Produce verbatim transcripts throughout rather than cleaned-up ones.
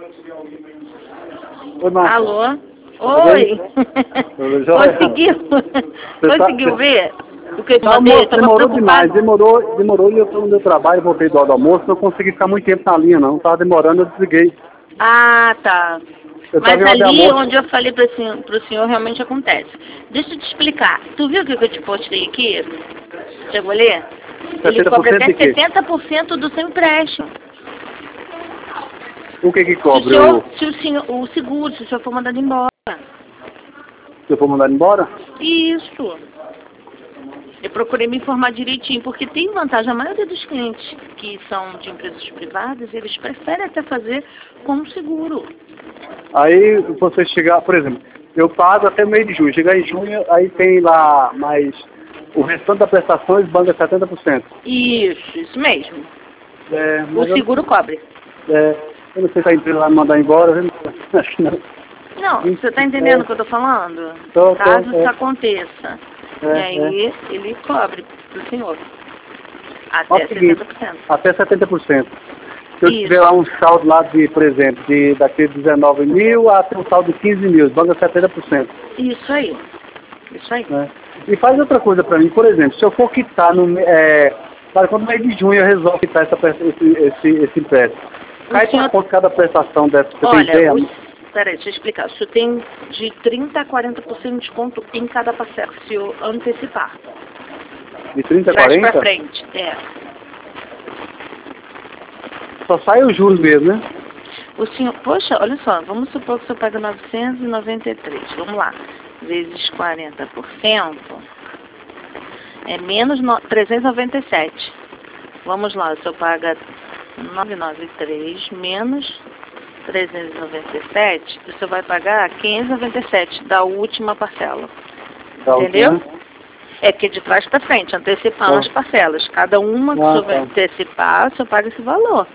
Oi, Márcia. Alô? Oi! Conseguiu? Conseguiu tá... ver? O que eu te Não, mandei? moço, demorou demais, demorou, demorou e eu estou no meu trabalho, voltei do hora do almoço, não consegui ficar muito tempo na linha não, estava demorando, eu desliguei. Ah, tá. Eu Mas tava em hora de ali almoço. onde eu falei para senhor, pro senhor realmente acontece. Deixa eu te explicar. Tu viu o que eu te postei aqui? Chegou a ler? Ele cobra até setenta por cento do seu empréstimo. O que que Se o, cobra? senhor, se o, senhor, o seguro, se o senhor for mandado embora. Se eu for mandado embora? Isso. Eu procurei me informar direitinho, porque tem vantagem. A maioria dos clientes que são de empresas privadas, eles preferem até fazer com seguro. Aí você chegar, por exemplo, eu pago até meio de junho, chegar em junho, aí tem lá mais o restante das prestações, banca setenta por cento. Isso, isso mesmo. É, o seguro eu, cobre. É, eu não sei se a empresa vai me mandar embora, eu não, acho que não. Não, você está entendendo o é. que eu estou falando? Tô, Caso tô, isso é. aconteça. É, e aí é. ele cobre para o senhor. Até Ó, setenta por cento. Até setenta por cento. Se eu Isso. tiver lá um saldo lá de, por exemplo, de daquele dezenove mil até um saldo de quinze mil, banca setenta por cento. Isso aí. Isso aí. É. E faz outra coisa para mim, por exemplo, se eu for quitar no é, para quando no mês de junho eu resolvo quitar essa, esse, esse, esse empréstimo. Cai senhor... para quanto cada prestação dessa? Você Olha, tem ideia? Os... Peraí, deixa eu explicar. Você tem de trinta a quarenta por cento de desconto em cada parcela, se eu antecipar. De trinta a quarenta? Pra frente, é. Só sai os juros mesmo, né? O senhor, poxa, olha só, vamos supor que o senhor paga novecentos e noventa e três, vamos lá, vezes quarenta por cento, é menos no, trezentos e noventa e sete. Vamos lá, o senhor paga novecentos e noventa e três menos trezentos e noventa e sete, o senhor vai pagar quinhentos e noventa e sete da última parcela. Da entendeu? Última. É que de trás para frente, antecipando ah. as parcelas. Cada uma que ah, o senhor vai tá. antecipar, o senhor paga esse valor.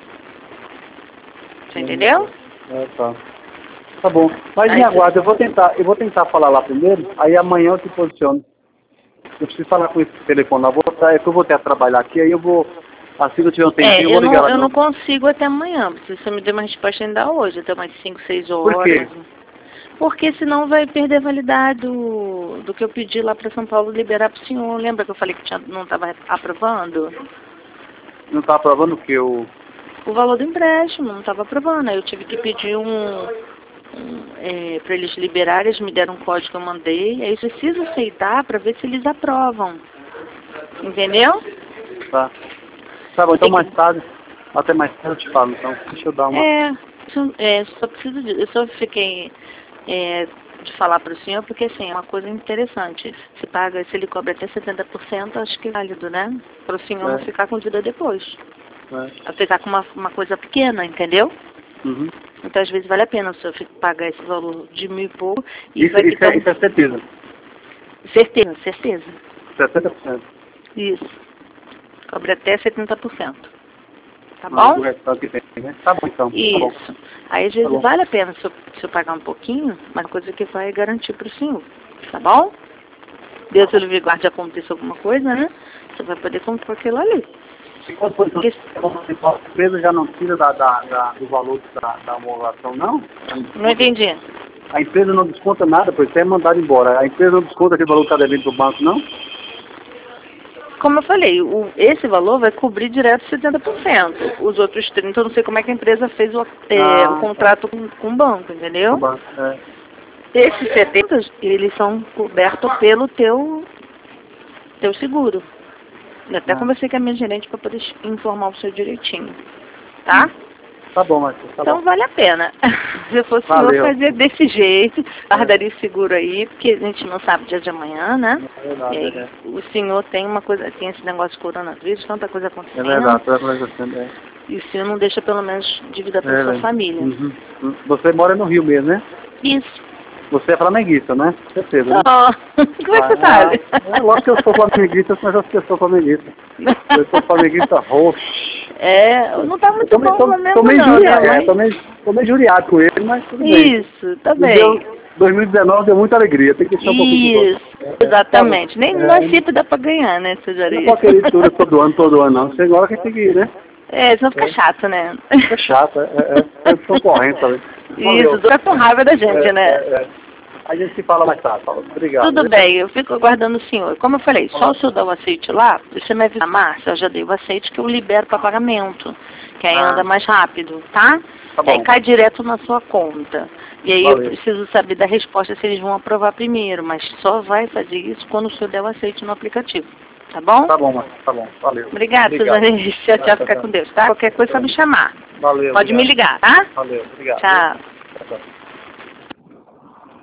Você entendeu? É, tá. Tá bom. Mas me aguarda, eu vou tentar, eu vou tentar falar lá primeiro, aí amanhã eu te posiciono. Eu preciso falar com esse telefone lá, vou, é que eu vou ter a trabalhar aqui, aí eu vou, assim que eu tiver um tempinho, é, eu vou ligar não, lá. Eu não consigo até amanhã, se você me der uma resposta ainda hoje, até umas cinco, seis horas. Por quê? Porque senão vai perder a validade do, do que eu pedi lá para São Paulo liberar para o senhor. Lembra que eu falei que tinha, não estava aprovando? Não está aprovando o que? O... o valor do empréstimo, não estava aprovando. Aí eu tive que pedir um, um é, para eles liberarem, eles me deram um código que eu mandei. Aí eu preciso aceitar para ver se eles aprovam. Entendeu? Tá. Tá bom, então mais tarde, até mais tarde eu te falo, então. Deixa eu dar uma... É, é só preciso disso. Eu só fiquei... É, de falar para o senhor, porque assim, é uma coisa interessante. Se paga, se ele cobra até setenta por cento, acho que é válido, né? Para o senhor é. não ficar com dívida depois. É. Ficar com uma, uma coisa pequena, entendeu? Uhum. Então, às vezes, vale a pena o senhor pagar esse valor de mil e pouco. E isso, vai isso, é, um... isso é certeza? Certeza, certeza. setenta por cento. Isso. Cobra até setenta por cento. Tá bom? Que tem, né? Tá bom, então. Isso. Tá bom. Aí, às vezes, tá vale a pena se eu, se eu pagar um pouquinho, mas coisa que vai garantir para o senhor. Tá bom? Deus o livre guarde aconteça alguma coisa, né? Você vai poder comprar aquilo ali. Porque... A empresa já não tira da, da, da, do valor da, da homologação, não? Não entendi. A empresa não desconta nada, pois é mandado embora. A empresa não desconta aquele valor que está devendo para o banco, não? Como eu falei, o, esse valor vai cobrir direto setenta por cento. Os outros trinta por cento, eu não sei como é que a empresa fez o, é, ah, o contrato com, com o banco, entendeu? O banco, é. Esses setenta por cento, eles são cobertos pelo teu, teu seguro. Eu até ah. conversei com a minha gerente para poder informar o seu direitinho. Tá? Hum. Tá bom, Marcos. Tá então bom. Vale a pena. Se eu fosse eu fazer desse jeito, guardaria o seguro aí, porque a gente não sabe o dia de amanhã, né? É verdade, aí, é. O senhor tem uma coisa, tem esse negócio de coronavírus, tanta coisa acontecendo. É verdade, toda coisa acontecendo, é. E o senhor não deixa pelo menos dívida para é, sua é. família. Uhum. Você mora no Rio mesmo, né? Isso. Você é flamenguista, né? Certeza, né? Oh, como é que você ah, sabe? É lógico que eu sou flamenguista, mas eu acho que eu sou flamenguista. Eu sou flamenguista roxo. É, não tá muito tô, bom tô, mesmo, tô meio não, juriado, né? É, tô meio, tô meio juriado com ele, mas tudo bem. Isso, tá bem. Deu, dois mil e dezenove deu muita alegria, tem que deixar um pouquinho. Isso, exatamente. Nem é, nós sempre dá pra ganhar, né, seu Jari? Não pode querer tudo todo ano, todo ano, não. Chega a hora que tem que ir, né? É, senão fica chato, né? É chato, é, é, é concorrência. Né? Isso, fica com raiva da gente, é, né? É, é. A gente se fala mais tarde, Paulo. Obrigado. Tudo bem, eu fico aguardando o senhor. Como eu falei, só o senhor dá o aceite lá, você me avisa, Márcia, eu já dei o aceite que eu libero para pagamento, que aí Ah. anda mais rápido, tá? Tá bom. Aí cai direto na sua conta. E aí Valeu. eu preciso saber da resposta se eles vão aprovar primeiro, mas só vai fazer isso quando o senhor der o aceite no aplicativo. Tá bom? Tá bom, Márcia, tá bom. Valeu. Obrigada, Obrigado. Suzane. Tchau, tchau, fica Tá, com Deus, tá? Qualquer coisa é só me chamar. Valeu. Pode obrigado. me ligar, tá? Valeu, obrigado. Tchau. Tchau.